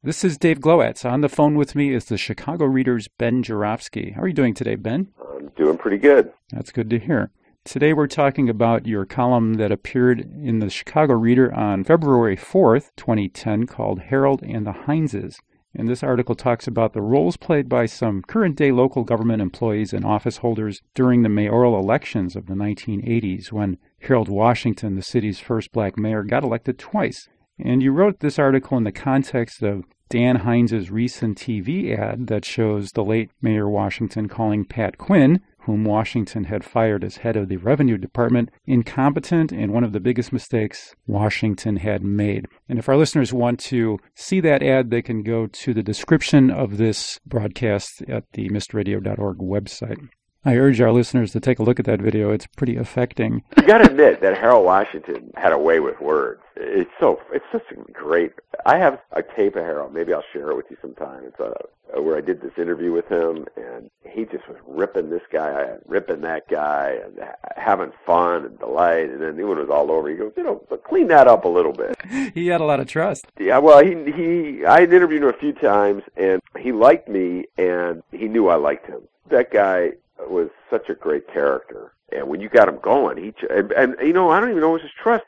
This is Dave Glowacz. On the phone with me is the Chicago Reader's Ben Joravsky. How are you doing today, Ben? I'm doing pretty good. That's good to hear. Today we're talking about your column that appeared in the Chicago Reader on February 4th, 2010, called Harold and the Hineses. And this article talks about the roles played by some current-day local government employees and office holders during the mayoral elections of the 1980s when Harold Washington, the city's first black mayor, got elected twice. And you wrote this article in the context of Dan Hines' recent TV ad that shows the late Mayor Washington calling Pat Quinn, whom Washington had fired as head of the Revenue Department, incompetent and one of the biggest mistakes Washington had made. And if our listeners want to see that ad, they can go to the description of this broadcast at the mistradio.org website. I urge our listeners to take a look at that video. It's pretty affecting. You got to admit that Harold Washington had a way with words. It's such a great. I have a tape of Harold. Maybe I'll share it with you sometime. It's where I did this interview with him, and he just was ripping this guy and ripping that guy and having fun and delight. And then when it was all over, he goes, clean that up a little bit. He had a lot of trust. Yeah, well, I had interviewed him a few times, and he liked me, and he knew I liked him. That guy was such a great character. And when you got him going, I don't even know it was his trust.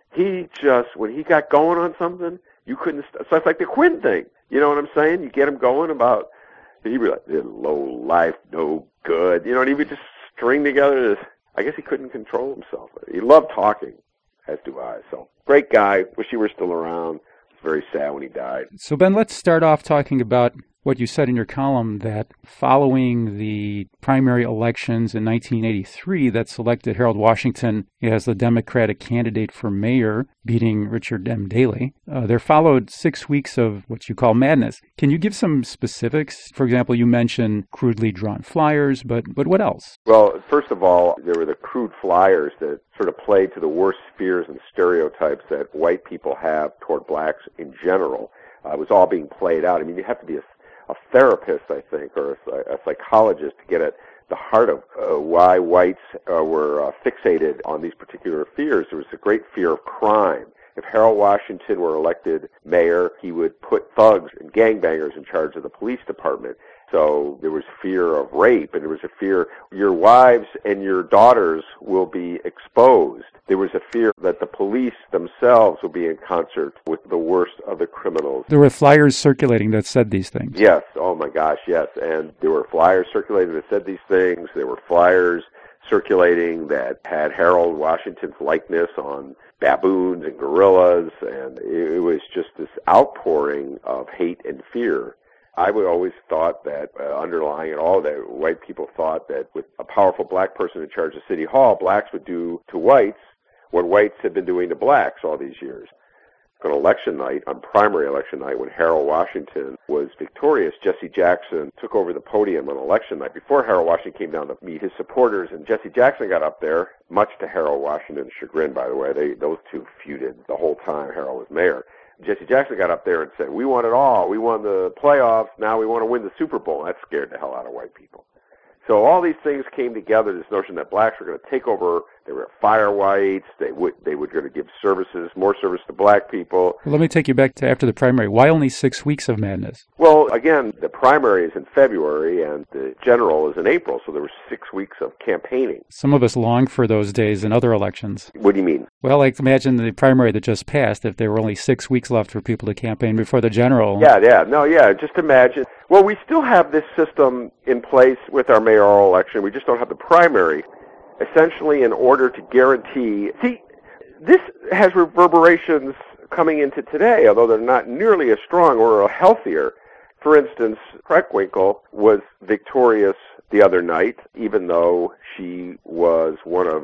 When he got going on something, you couldn't, so it's like the Quinn thing. You know what I'm saying? You get him going about, he'd be like, low life, no good. And he would just string together this, I guess he couldn't control himself. He loved talking, as do I. So, great guy. Wish he were still around. It's very sad when he died. So, Ben, let's start off talking about what you said in your column, that following the primary elections in 1983 that selected Harold Washington as the Democratic candidate for mayor, beating Richard M. Daley, there followed 6 weeks of what you call madness. Can you give some specifics? For example, you mentioned crudely drawn flyers, but what else? Well, first of all, there were the crude flyers that sort of played to the worst fears and stereotypes that white people have toward blacks in general. It was all being played out. I mean, you have to be a therapist, I think, or a psychologist to get at the heart of why whites were fixated on these particular fears. There was a great fear of crime. If Harold Washington were elected mayor, he would put thugs and gangbangers in charge of the police department. So there was fear of rape, and there was a fear your wives and your daughters will be exposed. There was a fear that the police themselves will be in concert with the worst of the criminals. There were flyers circulating that said these things. Yes. Oh, my gosh, yes. And there were flyers circulating that said these things. There were flyers circulating that had Harold Washington's likeness on baboons and gorillas, and it was just this outpouring of hate and fear. I would always thought that underlying it all, that white people thought that with a powerful black person in charge of City Hall, blacks would do to whites what whites had been doing to blacks all these years. On election night, on primary election night, when Harold Washington was victorious, Jesse Jackson took over the podium on election night before Harold Washington came down to meet his supporters, and Jesse Jackson got up there, much to Harold Washington's chagrin, by the way. Those two feuded the whole time Harold was mayor. Jesse Jackson got up there and said, "We won it all. We won the playoffs. Now we want to win the Super Bowl." That scared the hell out of white people. So all these things came together, this notion that blacks were going to take over. They were fire whites. They were going to give more service to black people. Well, let me take you back to after the primary. Why only 6 weeks of madness? Well, again, the primary is in February and the general is in April, so there were 6 weeks of campaigning. Some of us long for those days in other elections. What do you mean? Well, like imagine the primary that just passed, if there were only 6 weeks left for people to campaign before the general. Yeah, just imagine. Well, we still have this system in place with our mayoral election. We just don't have the primary. Essentially, in order to guarantee... See, this has reverberations coming into today, although they're not nearly as strong or healthier. For instance, Preckwinkle was victorious the other night, even though she was one of,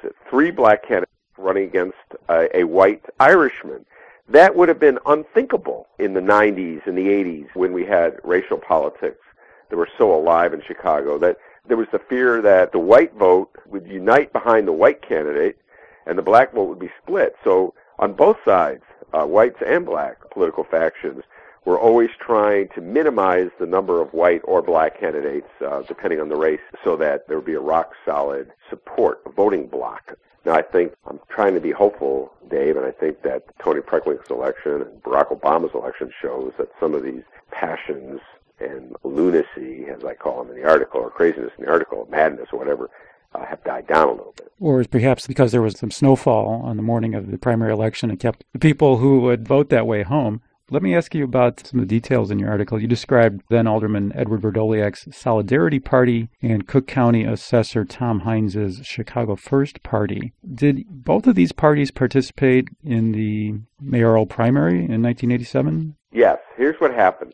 3 black candidates running against a white Irishman. That would have been unthinkable in the 90s and the 80s when we had racial politics that were so alive in Chicago, that there was the fear that the white vote would unite behind the white candidate and the black vote would be split. So on both sides, whites and black political factions were always trying to minimize the number of white or black candidates, depending on the race, so that there would be a rock-solid support, a voting bloc. Now, I think I'm trying to be hopeful, Dave, and I think that Toni Preckwinkle's election and Barack Obama's election shows that some of these passions and lunacy, as I call them in the article, or craziness in the article, madness or whatever, have died down a little bit. Or perhaps because there was some snowfall on the morning of the primary election and kept the people who would vote that way home. Let me ask you about some of the details in your article. You described then-Alderman Edward Vrdoliak's Solidarity Party and Cook County Assessor Tom Hines' Chicago First Party. Did both of these parties participate in the mayoral primary in 1987? Yes. Here's what happened.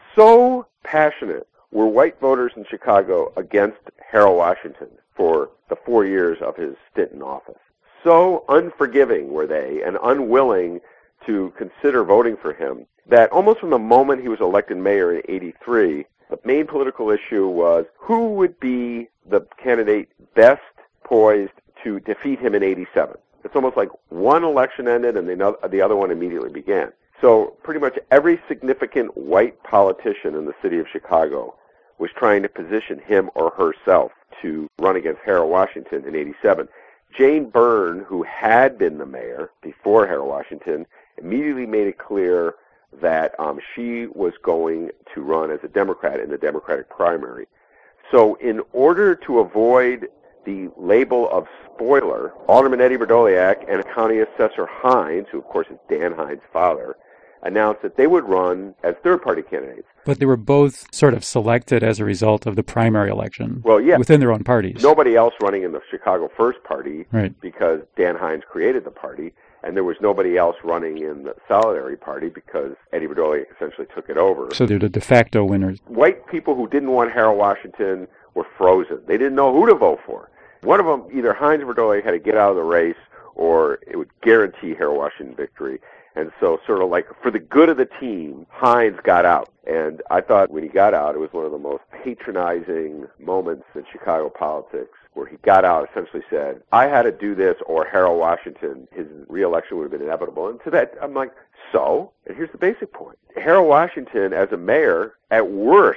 So passionate were white voters in Chicago against Harold Washington for the 4 years of his stint in office. So unforgiving were they and unwilling to consider voting for him that almost from the moment he was elected mayor in 83, the main political issue was who would be the candidate best poised to defeat him in 87. It's almost like one election ended and the other one immediately began. So pretty much every significant white politician in the city of Chicago was trying to position him or herself to run against Harold Washington in 87. Jane Byrne, who had been the mayor before Harold Washington, immediately made it clear that she was going to run as a Democrat in the Democratic primary. So in order to avoid the label of spoiler, Alderman Eddie Vrdoliak and County Assessor Hines, who of course is Dan Hines' father, announced that they would run as third-party candidates. But they were both sort of selected as a result of the primary election. Well, yeah. Within their own parties. Nobody else running in the Chicago First Party, right, because Dan Hines created the party, and there was nobody else running in the Solidarity Party because Eddie Vrdoliak essentially took it over. So they're the de facto winners. White people who didn't want Harold Washington were frozen. They didn't know who to vote for. One of them, either Hines or Vrdoliak, had to get out of the race, or it would guarantee Harold Washington victory. And so sort of like for the good of the team, Hines got out. And I thought when he got out, it was one of the most patronizing moments in Chicago politics, where he got out, essentially said, I had to do this or Harold Washington, his re-election would have been inevitable. And to that, I'm like, so? And here's the basic point. Harold Washington, as a mayor, at worst,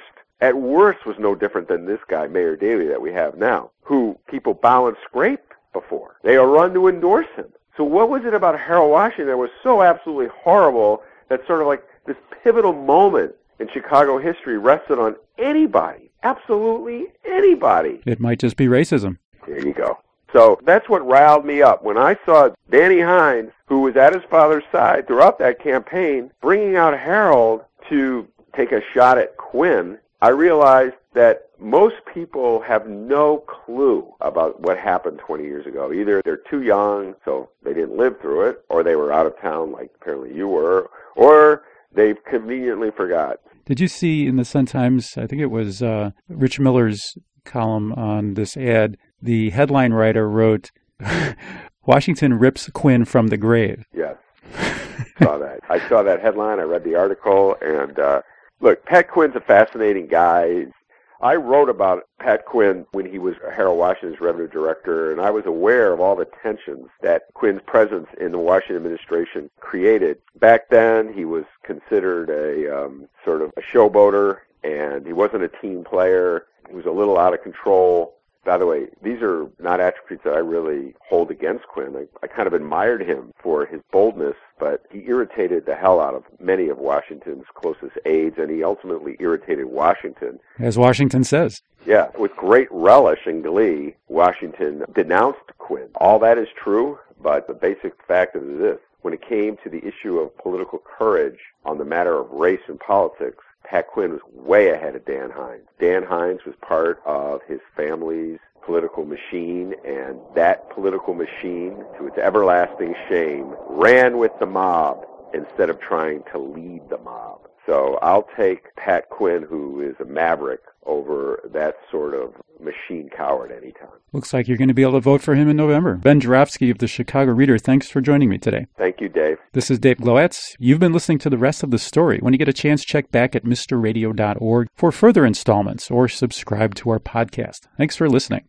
was no different than this guy, Mayor Daley, that we have now, who people bow and scrape before. They are run to endorse him. So what was it about Harold Washington that was so absolutely horrible that sort of like this pivotal moment in Chicago history rested on anybody, absolutely anybody? It might just be racism. There you go. So that's what riled me up. When I saw Danny Hines, who was at his father's side throughout that campaign, bringing out Harold to take a shot at Quinn, I realized that most people have no clue about what happened 20 years ago. Either they're too young, so they didn't live through it, or they were out of town like apparently you were, or they've conveniently forgot. Did you see in the Sun-Times, I think it was Rich Miller's column on this ad, the headline writer wrote, Washington rips Quinn from the grave. Yes, saw that. I saw that headline, I read the article, and look, Pat Quinn's a fascinating guy. I wrote about Pat Quinn when he was Harold Washington's revenue director, and I was aware of all the tensions that Quinn's presence in the Washington administration created. Back then, he was considered a sort of a showboater, and he wasn't a team player. He was a little out of control. By the way, these are not attributes that I really hold against Quinn. I kind of admired him for his boldness, but he irritated the hell out of many of Washington's closest aides, and he ultimately irritated Washington. As Washington says. Yeah, with great relish and glee, Washington denounced Quinn. All that is true, but the basic fact is this. When it came to the issue of political courage on the matter of race and politics, Pat Quinn was way ahead of Dan Hines. Dan Hines was part of his family's political machine, and that political machine, to its everlasting shame, ran with the mob instead of trying to lead the mob. So I'll take Pat Quinn, who is a maverick, over that sort of machine coward anytime. Looks like you're going to be able to vote for him in November. Ben Joravsky of the Chicago Reader, thanks for joining me today. Thank you, Dave. This is Dave Gloetz. You've been listening to the rest of the story. When you get a chance, check back at mrradio.org for further installments or subscribe to our podcast. Thanks for listening.